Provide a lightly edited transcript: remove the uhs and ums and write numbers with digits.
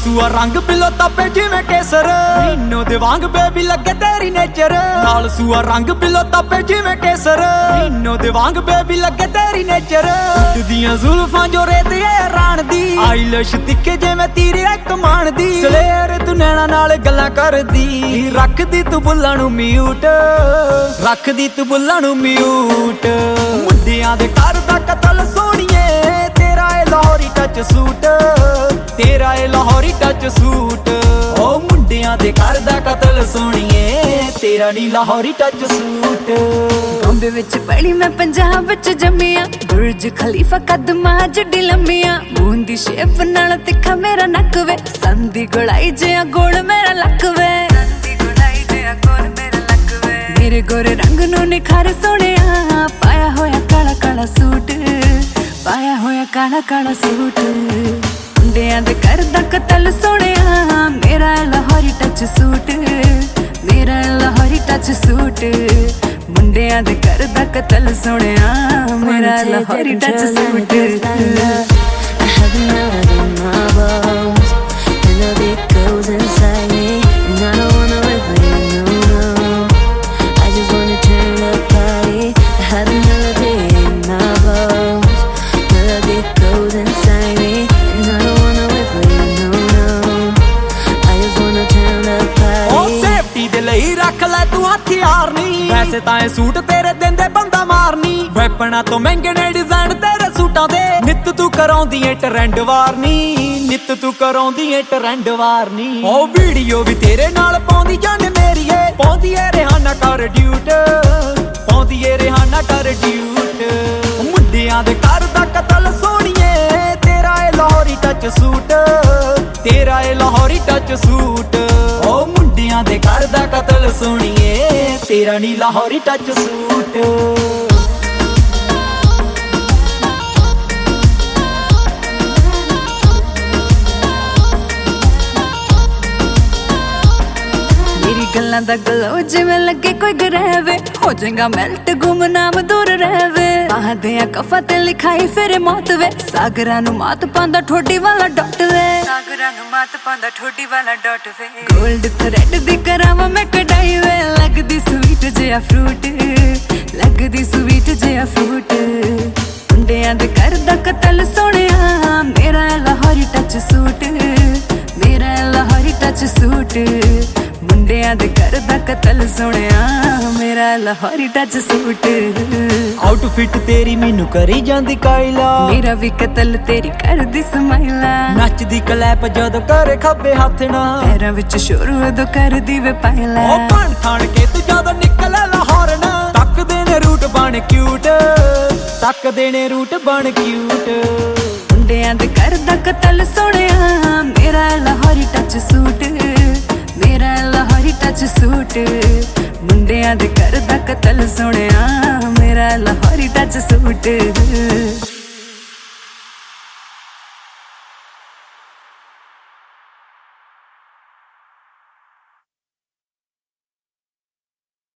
ਸੂਆ ਰੰਗ ਪਿਲੋ ਤਾਪੇ ਜਿਵੇਂ ਕੇਸਰ ਰੀਨੋ ਦੇ ਵਾਂਗ ਬੇਬੀ ਲੱਗੇ ਤੇਰੀ ਨੇਚਰ ਨਾਲ ਸੂਆ ਰੰਗ ਪਿਲੋ ਤਾਪੇ ਜਿਵੇਂ ਕੇਸਰ ਰੀਨੋ ਦੇ ਵਾਂਗ ਬੇਬੀ ਲੱਗੇ ਤੇਰੀ ਨੇਚਰ ਉੱਡਦੀਆਂ ਜ਼ੁਲਫਾਂ ਜੋ ਰੇਤੇ ਰਾਣ ਦੀ ਆਈਲੈਸ਼ ਤਿੱਖੇ ਜਿਵੇਂ ਤੀਰ ਕਮਾਨ ਦੀ ਸਲੇਰ ਤੂੰ ਨੈਣਾ ਨਾਲ ਗੱਲਾਂ ਕਰਦੀ ਰੱਖਦੀ ਤੂੰ ਬੁੱਲਾਂ ਨੂੰ ਮਿਊਟ ਰੱਖਦੀ ਤੂੰ ਬੁੱਲਾਂ ਨੂੰ ਮਿਊਟ ਮੁੰਡਿਆਂ ਦੇ ਘਰ ਦਾ ਕਤਲ ਸੋਹਣੀਏ ਤੇਰਾ ਏ ਲਾਹੌਰੀ ਟੱਚ ਸੂਟ ਤੇਰਾ ਏ ਲਾਹੌਰੀ ਟੱਚ ਸੂਟ ਓ ਮੁੰਡਿਆਂ ਦੇ ਘਰ ਦਾ ਕਤਲ ਸੋਹਣੀਏ ਤੇਰਾ ਨੀ ਲਾਹੌਰੀ ਟੱਚ ਸੂਟ ਬੰਬੇ ਵਿੱਚ ਪੜੀ ਮੈਂ ਪੰਜਾਬ ਵਿੱਚ ਜੰਮਿਆ ਬੁਰਜ ਖਲੀਫਾ ਕਦਮਾਂ ਜੱਡੀ ਲੰਮੀਆਂ ਮੂੰਹ ਦੀ ਸ਼ੇਪ ਨਾਲ ਤਿੱਖਾ ਮੇਰਾ ਨੱਕ ਵੇ ਸੰਦੀ ਗੁਲਾਈ ਜਿਹਾ ਗੋਲ ਮੇਰਾ ਲੱਕ ਵੇ ਸੰਦੀ ਗੁਲਾਈ ਜਿਹਾ ਗੋਲ ਮੇਰਾ ਲੱਕ ਵੇ ਮੇਰੇ ਗੋਰੇ ਰੰਗ ਨੂੰ ਨਿਖਾਰ ਸੋਹਣਿਆ ਪਾਇਆ ਹੋਇਆ ਕਾਲਾ ਕਾਲਾ ਸੂਟ ਪਾਇਆ ਹੋਇਆ ਕਾਲਾ ਕਾਲਾ ਸੂਟ ਮੁੰਡਿਆਂ ਦੇ ਘਰ ਦਾ ਕਤਲ ਸੋਹਣਿਆ ਮੇਰਾ ਲਾਹੌਰੀ ਟੱਚ ਸੂਟ ਮੇਰਾ ਲਾਹੌਰੀ ਟੱਚ ਸੂਟ ਮੁੰਡਿਆਂ ਦੇ ਘਰ ਦਾ ਕਤਲ ਸੋਹਣਿਆ ਮੇਰਾ ਲਾਹੌਰੀ ਟੱਚ ਸੂਟ ਵੈਸੇ ਤਾਂ ਇਹ ਸੂਟ ਤੇਰੇ ਦਿੰਦੇ ਬੰਦਾ ਮਾਰਨੀ ਵੈਪਣਾ ਤੋਂ ਮਹਿੰਗੇ ਨੇ ਡਿਜ਼ਾਈਨ ਤੇਰੇ ਸੂਟਾਂ ਦੇ ਨਿੱਤ ਤੂੰ ਕਰਾਉਂਦੀ ਏ ਟ੍ਰੈਂਡ ਵਾਰਨੀ ਨਿੱਤ ਤੂੰ ਕਰਾਉਂਦੀ ਏ ਟ੍ਰੈਂਡ ਵਾਰਨੀ ਓ ਵੀਡੀਓ ਵੀ ਤੇਰੇ ਨਾਲ ਪਾਉਂਦੀ ਜਾਨ ਮੇਰੀਏ ਪਾਉਂਦੀ ਏ ਰਿਹਾਨਾ ਕਰ ਡਿਊਟ ਪਾਉਂਦੀ ਏ ਰਿਹਾਨਾ ਕਰ ਡਿਊਟ ਮੁੰਡਿਆਂ ਦੇ ਘਰ ਦਾ ਕਤਲ ਸੋਹਣੀਏ ਤੇਰਾ ਏ ਲਾਹੌਰੀ ਟੱਚ ਸੂਟ ਤੇਰਾ ਏ ਲਾਹੌਰੀ ਟੱਚ ਸੂਟ ਓ ਮੁੰਡਿਆਂ ਦੇ ਘਰ ਦਾ ਕਤਲ ਸੋਹਣੀਏ ਤੇਰਾ ਨੀ ਲਾਹੌਰੀ ਟੱਚ ਸੂਟ ਮੇਰੀ ਗੱਲਾਂ ਦਾ ਗਲੋ ਜਿਵੇਂ ਲੱਗੇ ਕੋਈ ਗਰੇਵੇ ਹੋ ਜਾਏਗਾ ਮੈਲਟ ਗੁਮਨਾਮ ਦੂਰ ਰਹਿਵੇ ਬਾਹਦੇ ਆ ਕਫਾ ਤੇ ਲਿਖਾਈ ਫਿਰ ਮੌਤ ਵੇ ਸਾਗਰਾਂ ਨੂੰ ਮਾਤ ਪਾਉਂਦਾ ਠੋਡੀ ਵਾਲਾ ਡਾਟ ਵੇ ਸਾਗਰਾਂ ਨੂੰ ਮਾਤ ਪਾਉਂਦਾ ਠੋਡੀ ਵਾਲਾ ਡਾਟ ਵੇ ਗੋਲਡ ਥਰੈਡ ਦੀ ਕਰਾਵਾਂ ਮੈਂ ਕਢਾਈ ਵੇ ਲੱਗਦੀ ਸਵੀਟ ਜਿਹਾ ਫਰੂਟ ਲੱਗਦੀ ਸਵੀਟ ਜਿਹਾ ਫਰੂਟ ਮੁੰਡਿਆਂ ਦੇ ਘਰ ਦਾ ਕਤਲ ਸੋਹਣਿਆ ਮੇਰਾ ਲਾਹੌਰੀ ਟੱਚ ਸੂਟ ਮੇਰਾ ਲਾਹੌਰੀ ਟੱਚ ਸੂਟ ਮੁੰਡਿਆਂ ਦੇ ਘਰ ਦਾ ਕਤਲ ਸੋਹਣਿਆ ਮੇਰਾ ਲਾਹੌਰੀ ਟੱਚ ਸੂਟ ਆਊਟਫਿਟ ਤੇਰੀ ਮੈਨੂੰ ਕਰੀ ਜਾਂਦੀ ਕਾਇਲਾ ਮੇਰਾ ਵੀ ਕਤਲ ਤੇਰੀ ਕਰਦੀ ਸਮਾਈਲਾ ਨੱਚਦੀ ਕਲੈਪ ਜਦੋਂ ਕਰੇ ਖੱਬੇ ਹੱਥ ਨਾਲ ਪੈਰਾਂ ਵਿੱਚ ਸ਼ੋਰ ਉਦੋਂ ਕਰਦੀ ਵੇ ਪਾਇਲਾ ਓ ਭਣ ਥਾਣ ਕੇ ਤੂੰ ਜਦੋਂ ਨਿਕਲੇ ਲਾਹੌਰ ਨਾ ਤੱਕਦੇ ਨੇ ਰੂਟ ਬਣ ਕਿਊਟ ਤੱਕਦੇ ਨੇ ਰੂਟ ਬਣ ਕਿਊਟ ਮੁੰਡਿਆਂ ਦੇ ਘਰ ਦਾ ਕਤਲ ਸੋਹਣਿਆ ਮੇਰਾ ਲਾਹੌਰੀ ਟੱਚ ਸੂਟ ਮੇਰਾ ਲਾਹੌਰੀ ਟੱਚ ਸੂਟ ਮੁੰਡਿਆਂ ਦੇ ਘਰ ਦਾ ਕਤਲ ਸੋਹਣਿਆ ਮੇਰਾ ਲਾਹੌਰੀ ਟੱਚ ਸੂਟ